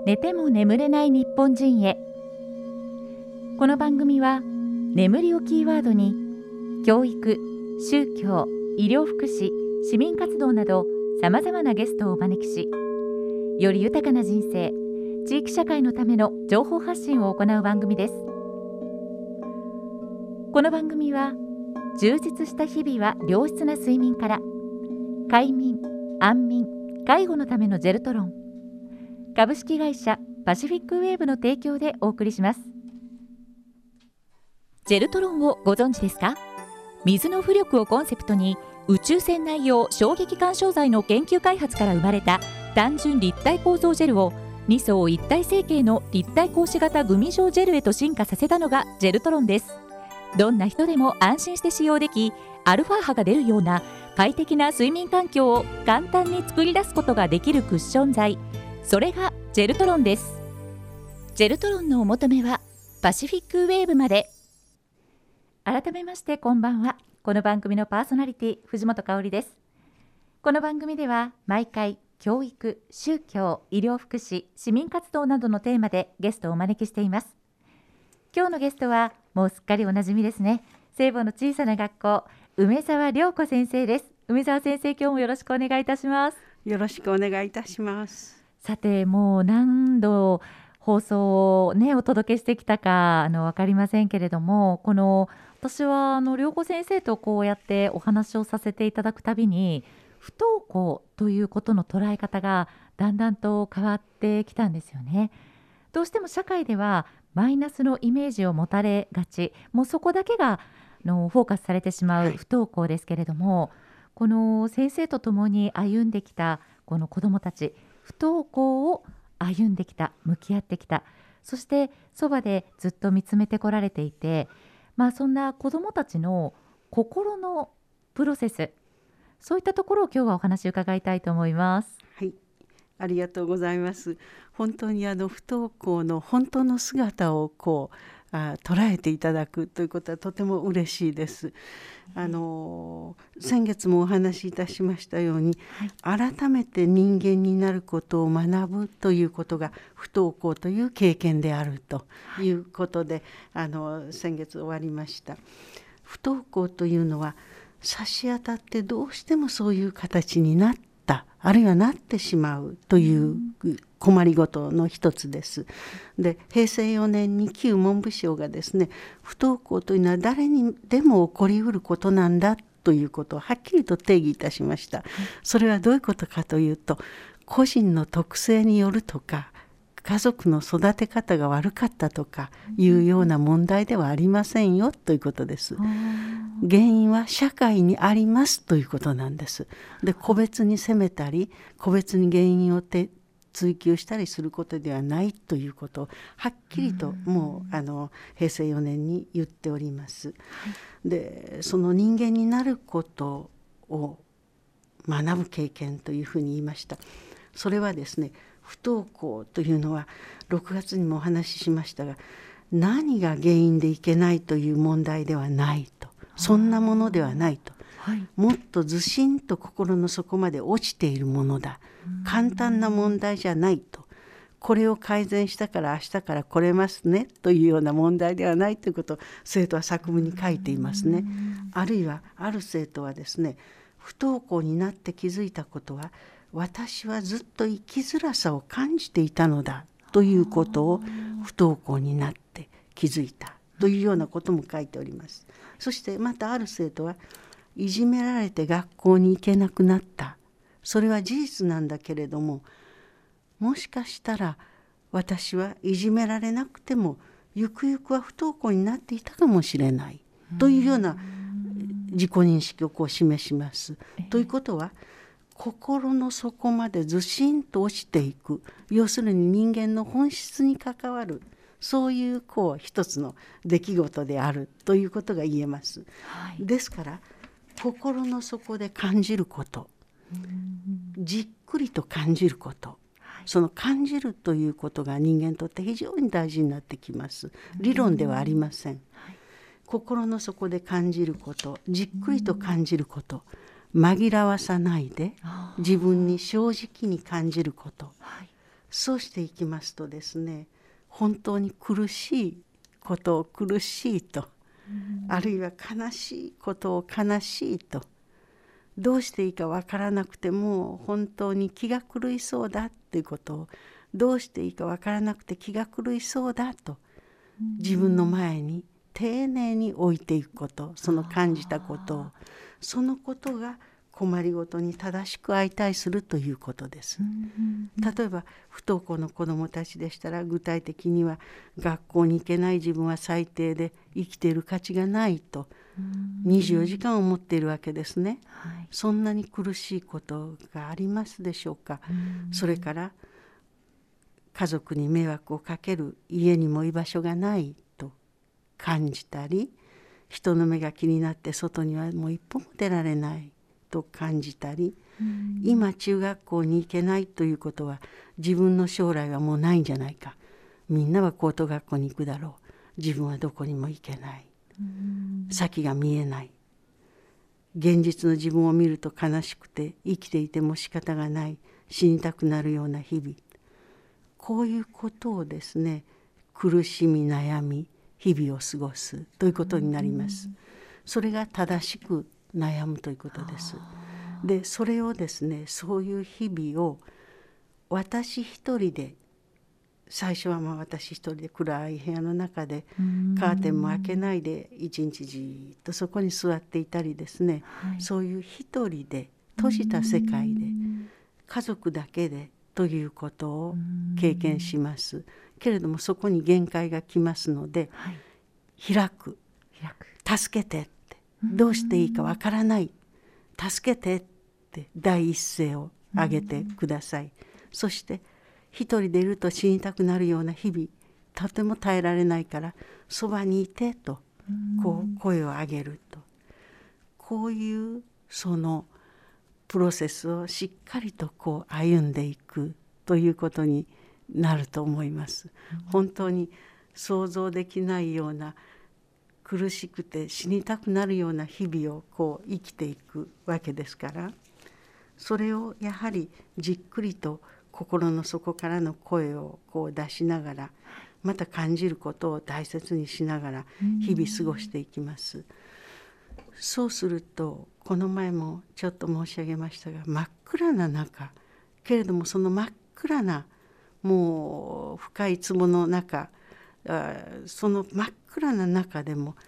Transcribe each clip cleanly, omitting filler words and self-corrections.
寝ても眠れない日本人へ。この番組は眠りをキーワードに教育、宗教、医療福祉、市民活動などさまざまなゲストをお招きし、より豊かな人生、地域社会のための情報発信を行う番組です。この番組は充実した日々は良質な睡眠から、快眠、安眠、介護のためのジェルトロン、株式会社パシフィックウェーブの提供でお送りします。ジェルトロンをご存知ですか？水の浮力をコンセプトに宇宙船内用衝撃干渉剤の研究開発から生まれた単純立体構造ジェルを2層一体成形の立体格子型グミ状ジェルへと進化させたのがジェルトロンです。どんな人でも安心して使用でき、アルファ波が出るような快適な睡眠環境を簡単に作り出すことができるクッション材、それがジェルトロンです。ジェルトロンのお求めはパシフィックウェーブまで。改めましてこんばんは。この番組のパーソナリティ藤本香里です。この番組では毎回教育、宗教、医療福祉、市民活動などのテーマでゲストをお招きしています。今日のゲストはもうすっかりおなじみですね。聖母の小さな学校、梅澤良子先生です。梅澤先生、今日もよろしくお願いいたします。 よろしくお願いいたします。 さて、もう何度放送を、お届けしてきたか分かりませんけれども、私は良子先生とこうやってお話をさせていただくたびに、不登校ということの捉え方がだんだんと変わってきたんですよね。どうしても社会ではマイナスのイメージを持たれがち、もうそこだけがフォーカスされてしまう不登校ですけれども、この先生と共に歩んできたこの子どもたち、不登校を歩んできた、向き合ってきた、そしてそばでずっと見つめてこられていて、そんな子どもたちの心のプロセス、そういったところを今日はお話を伺いたいと思います。 はい、ありがとうございます。本当に不登校の本当の姿を捉えていただくということはとても嬉しいです。先月もお話しいたしましたように、改めて人間になることを学ぶということが不登校という経験であるということで、先月終わりました。不登校というのは差し当たってどうしてもそういう形になった、あるいはなってしまうという困りごとの一つです。で、平成4年に旧文部省がですね、不登校というのは誰にでも起こりうることなんだということをはっきりと定義いたしました。それはどういうことかというと、個人の特性によるとか、家族の育て方が悪かったとかいうような問題ではありませんよということです。原因は社会にありますということなんです。で、個別に責めたり、個別に原因を追求したりすることではないということをはっきりともう平成4年に言っております。で、その人間になることを学ぶ経験というふうに言いました。それはですね、不登校というのは6月にもお話ししましたが、何が原因でいけないという問題ではないと、そんなものではないと、もっとずしんと心の底まで落ちているものだ、簡単な問題じゃないと、これを改善したから明日から来れますねというような問題ではないということを生徒は作文に書いていますね。あるいはある生徒はですね、不登校になって気づいたことは、私はずっと生きづらさを感じていたのだということを不登校になって気づいたというようなことも書いております。そしてまたある生徒はいじめられて学校に行けなくなった、それは事実なんだけれども、もしかしたら私はいじめられなくてもゆくゆくは不登校になっていたかもしれないというような自己認識を示します。ということは、心の底までずしんと落ちていく、要するに人間の本質に関わる、そういう一つの出来事であるということが言えます。ですから心の底で感じること、じっくりと感じること、その感じるということが人間にとって非常に大事になってきます。理論ではありません。心の底で感じること、じっくりと感じること、紛らわさないで自分に正直に感じること、 そうしていきますとですね、本当に苦しいことを苦しいと、あるいは悲しいことを悲しいと、どうしていいか分からなくても本当に気が狂いそうだっていうことを、どうしていいか分からなくて気が狂いそうだと自分の前に丁寧に置いていくこと、その感じたことを、そのことが困りごとに正しく相対するということです。例えば不登校の子どもたちでしたら、具体的には学校に行けない自分は最低で生きている価値がないと24時間思っているわけですね。そんなに苦しいことがありますでしょうか。それから家族に迷惑をかける、家にも居場所がないと感じたり、人の目が気になって外にはもう一歩も出られないと感じたり、今中学校に行けないということは自分の将来はもうないんじゃないか、みんなは高等学校に行くだろう、自分はどこにも行けない、先が見えない、現実の自分を見ると悲しくて生きていても仕方がない、死にたくなるような日々、こういうことをですね、苦しみ悩み日々を過ごすということになります。それが正しく悩むということです。でそれをですね、そういう日々を私一人で、最初は私一人で暗い部屋の中でカーテンも開けないで一日じっとそこに座っていたりですね、そういう一人で閉じた世界で家族だけでということを経験しますけれども、そこに限界が来ますので、開く、助けてって、どうしていいかわからない、助けてって第一声を上げてください。そして一人でいると死にたくなるような日々、とても耐えられないからそばにいてとこう声を上げると、こういうそのプロセスをしっかりとこう歩んでいくということになると思います。本当に想像できないような苦しくて死にたくなるような日々をこう生きていくわけですから、それをやはりじっくりと心の底からの声をこう出しながら、また感じることを大切にしながら日々過ごしていきます。そうするとこの前もちょっと申し上げましたが、真っ暗な中、けれどもその真っ暗なもう深い壺の中、その真っ暗な中でも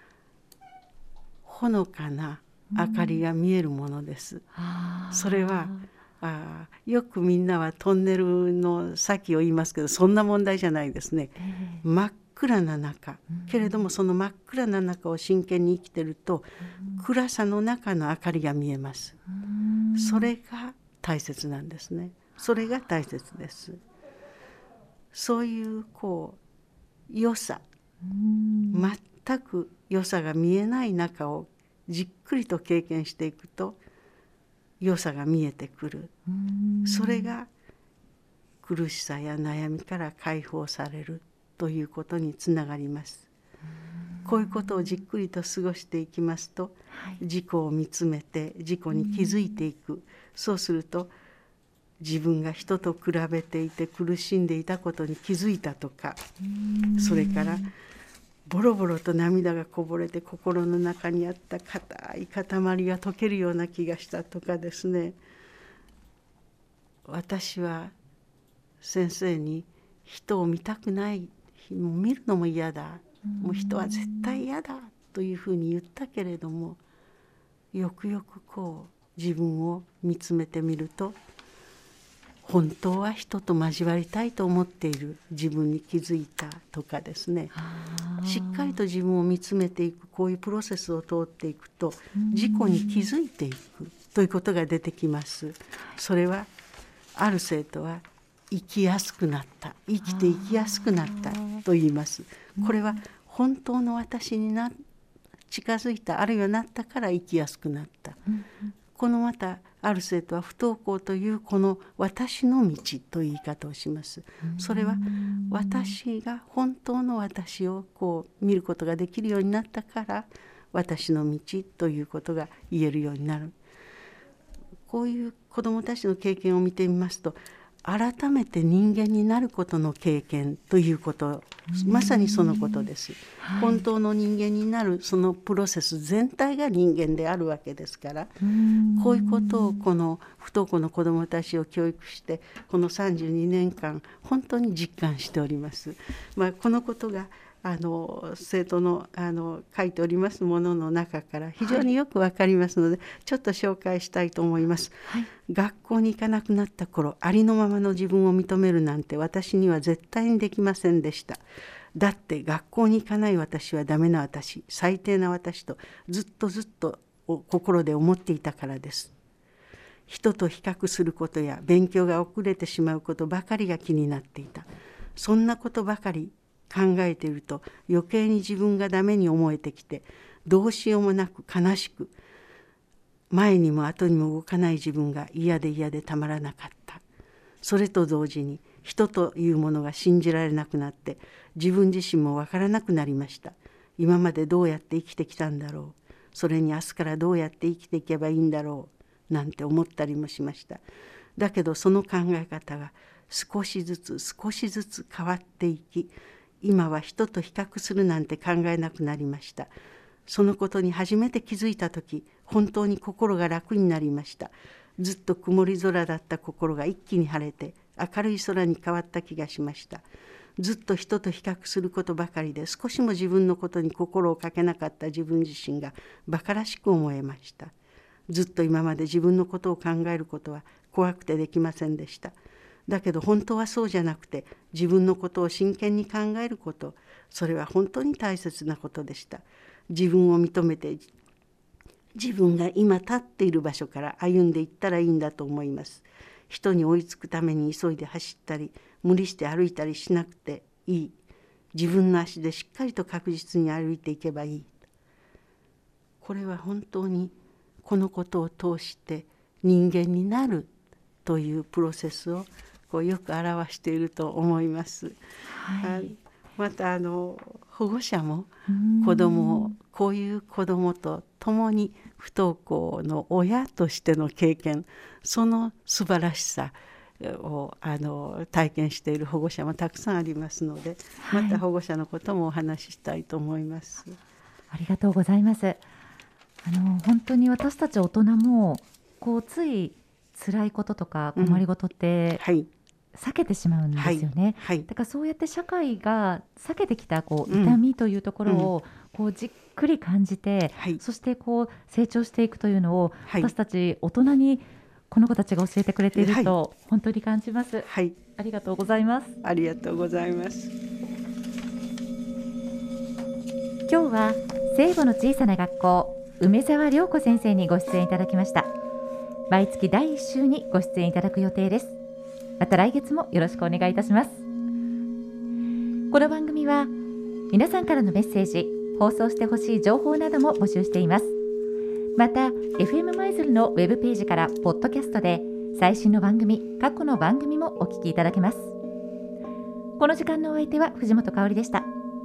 ほのかな明かりが見えるものです。それはよくみんなはトンネルの先を言いますけど、そんな問題じゃないですね。真っ暗な中、けれどもその真っ暗な中を真剣に生きてると、暗さの中の明かりが見えます。それが大切なんですね。それが大切です。そういうこう良さ、全く良さが見えない中をじっくりと経験していくと良さが見えてくる。それが苦しさや悩みから解放されるということにつながります。こういうことをじっくりと過ごしていきますと、自己を見つめて自己に気づいていく。そうすると自分が人と比べていて苦しんでいたことに気づいたとか、それからボロボロと涙がこぼれて心の中にあった硬い塊が溶けるような気がしたとかですね、私は先生に人を見たくない、もう見るのも嫌だ、もう人は絶対嫌だというふうに言ったけれども、よくよくこう自分を見つめてみると、本当は人と交わりたいと思っている自分に気づいたとかですね、しっかりと自分を見つめていく、こういうプロセスを通っていくと自己に気づいていくということが出てきます。それはある生徒は生きやすくなった、生きていきやすくなったと言います。これは本当の私に近づいた、あるいはなったから生きやすくなった。このまたある生徒は不登校というこの私の道という言い方をします。それは私が本当の私をこう見ることができるようになったから私の道ということが言えるようになる。こういう子どもたちの経験を見てみますと、 改めて人間になることの経験ということ、まさにそのことです、本当の人間になるそのプロセス全体が人間であるわけですから、こういうことをこの不登校の子どもたちを教育してこの32年間本当に実感しております。このことが生徒の書いておりますものの中から非常によくわかりますので、ちょっと紹介したいと思います、学校に行かなくなった頃、ありのままの自分を認めるなんて私には絶対にできませんでした。だって学校に行かない私はダメな私、最低な私とずっと心で思っていたからです。人と比較することや勉強が遅れてしまうことばかりが気になっていた。そんなことばかり考えていると余計に自分がダメに思えてきて、どうしようもなく悲しく、前にも後にも動かない自分が嫌でたまらなかった。それと同時に人というものが信じられなくなって、自分自身もわからなくなりました。今までどうやって生きてきたんだろう、それに明日からどうやって生きていけばいいんだろうなんて思ったりもしました。だけどその考え方が少しずつ変わっていき、今は人と比較するなんて考えなくなりました。そのことに初めて気づいたとき、本当に心が楽になりました。ずっと曇り空だった心が一気に晴れて明るい空に変わった気がしました。ずっと人と比較することばかりで少しも自分のことに心をかけなかった自分自身が馬鹿らしく思えました。ずっと今まで自分のことを考えることは怖くてできませんでした。だけど本当はそうじゃなくて、自分のことを真剣に考えること、それは本当に大切なことでした。自分を認めて、自分が今立っている場所から歩んでいったらいいんだと思います。人に追いつくために急いで走ったり、無理して歩いたりしなくていい。自分の足でしっかりと確実に歩いていけばいい。これは本当にこのことを通して人間になるというプロセスをよく表していると思います。また保護者も子どもをこういう子どもと共に不登校の親としての経験、その素晴らしさを体験している保護者もたくさんありますので、また保護者のこともお話ししたいと思います。 ありがとうございます。本当に私たち大人もつい辛いこととか困りごとって避けてしまうんですよね。だからそうやって社会が避けてきた痛みというところをじっくり感じて、そして成長していくというのを私たち大人にこの子たちが教えてくれていると本当に感じます。ありがとうございます。 ありがとうございます。 今日は聖母の小さな学校梅沢涼子先生にご出演いただきました。毎月第1週にご出演いただく予定です。また来月もよろしくお願いいたします。この番組は皆さんからのメッセージ、放送してほしい情報なども募集しています。また FM 舞鶴のウェブページからポッドキャストで最新の番組、過去の番組もお聞きいただけます。この時間のお相手は藤本香織でした。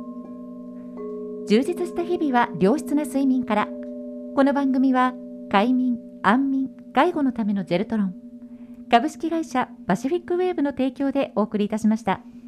充実した日々は良質な睡眠から。この番組は快眠、安眠、介護のためのジェルトロン、株式会社パシフィックウェーブの提供でお送りいたしました。